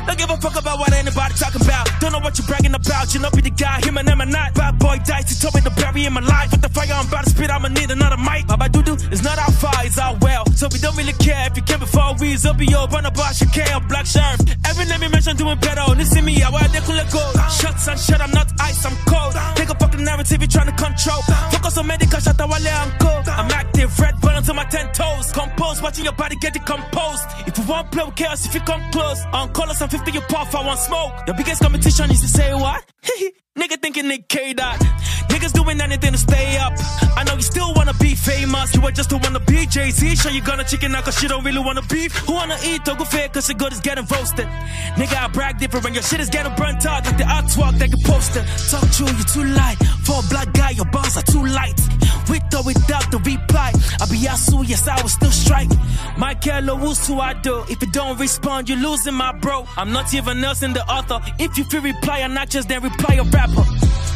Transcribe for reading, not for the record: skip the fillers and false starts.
Don't give a fuck about what anybody talking about. Don't know what you're bragging about. You know be the guy, him and them and not. Bad boy dice, he told me to bury in my life. With the fire I'm about to spit, I'ma need another mic. Baba Dudu, it's not our far, it's our well. So we don't really care if you came before we. Zobio, Bonabash, K, Black Sheriff. Every name you mention doing better. Listen me, I wear the cooler go. Shots and shit, I'm not ice, I'm cold. Take a fucking narrative, you trying to control. Focus on medical, shut up, I'm cold. I'm active, red button to my 10 toes. Compose, watching your body get decomposed. If you want play with chaos, if you come close. On colors and 50, you puff, I want smoke. The biggest competition is to say what? Nigga thinking Nick K that. Niggas doing anything to stay up. I know you still wanna be famous. You were just to wanna be Jay-Z. Sure you gonna chicken out cause you don't really wanna beef. Who wanna eat or go fair cause your good is getting roasted. Nigga I brag different when your shit is getting burnt out. Like the artwork they can post it. Talk true, you too light. For a black guy your bars are too light. With or without the reply. I be Yasu, yes I will still strike. Michael Owusu I do. If you don't respond, you're losing my bro. I'm not even else in the author. If you feel reply an actress, then reply a rapper.